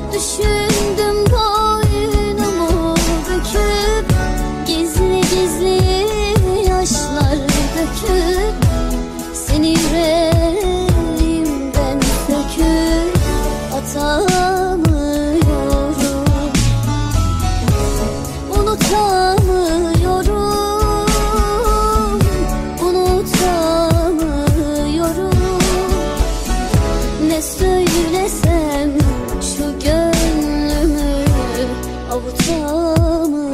Düşündüm boynumu büküp, gizli gizli yaşlar döküp, seni yüreğimden söküp atamıyorum, unutamıyorum, unutamıyorum. Ne söylesem şu gönlümü avutamıyorum.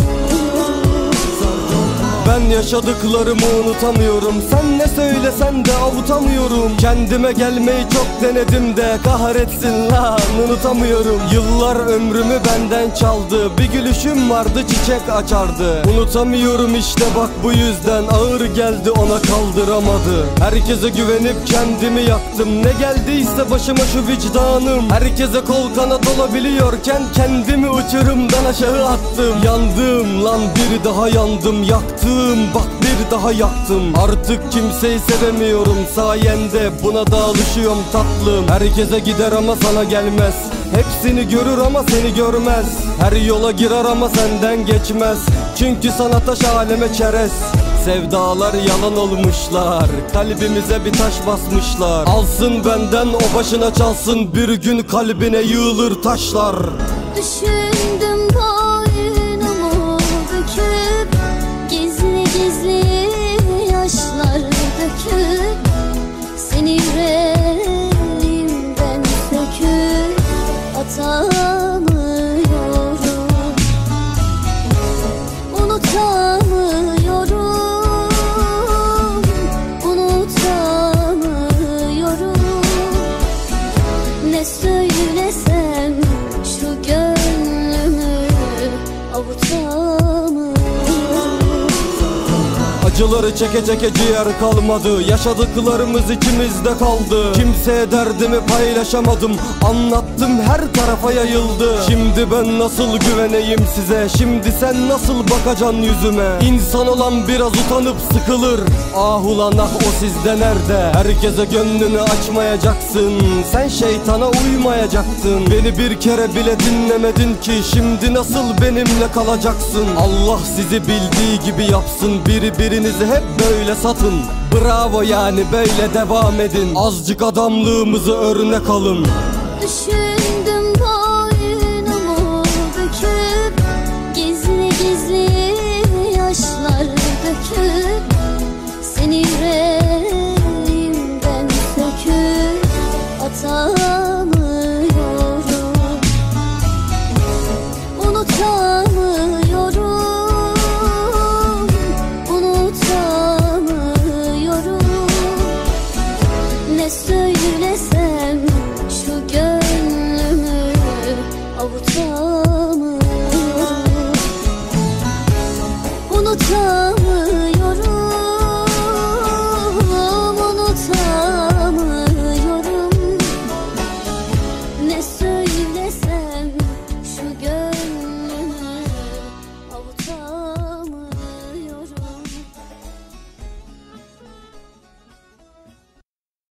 Ben yaşadıklarımı unutamıyorum. Sen ne söylesen de avutamıyorum. Kendime gelmeyi çok denedim de kahretsin lan, unutamıyorum. Yıllar ömrümü benden çaldı. Bir gülüşüm vardı, çiçek açardı. Unutamıyorum işte bak, bu yüzden ağır geldi, ona kaldıramadı. Herkese güvenip kendimi yaktım. Ne geldiyse başıma şu vicdanım. Herkese kol kanat olabiliyorken kendimi uçurumdan aşağı attım. Yandım lan, bir daha yandım, yaktım. Bak bir daha yaktım. Artık kimseyi sevemiyorum sayende, buna da alışıyorum tatlım. Herkese gider ama sana gelmez. Hepsini görür ama seni görmez. Her yola girer ama senden geçmez. Çünkü sana taş, aleme çerez. Sevdalar yalan olmuşlar, kalbimize bir taş basmışlar. Alsın benden o, başına çalsın, bir gün kalbine yığılır taşlar. Düşündüm boynumu büküp, gizli gizli yaşlar döküp, seni yüreğimden söküp atamıyorum, unutamıyorum, unutamıyorum. Ne söylesem şu gönlümü avutamıyorum. Acıları çeke çeke ciğer kalmadı. Yaşadıklarımız içimizde kaldı. Kimseye derdimi paylaşamadım. Anlattım, her tarafa yayıldı. Şimdi ben nasıl güveneyim size? Şimdi sen nasıl bakacaksın yüzüme? İnsan olan biraz utanıp sıkılır. Ah ulan ah, o sizde nerede? Herkese gönlünü açmayacaksın. Sen şeytana uymayacaktın. Beni bir kere bile dinlemedin ki şimdi nasıl benimle kalacaksın? Allah sizi bildiği gibi yapsın. Birbirinizi hep böyle satın. Bravo yani, böyle devam edin. Azıcık adamlığımızı örnek alın. Düşündüm boynumu büküp, gizli gizli yaşlar döküp, seni yüreğimden söküp atamıyorum, unutamıyorum, unutamıyorum. Ne söylesem şu gönlümü avutamıyorum, unutamıyorum.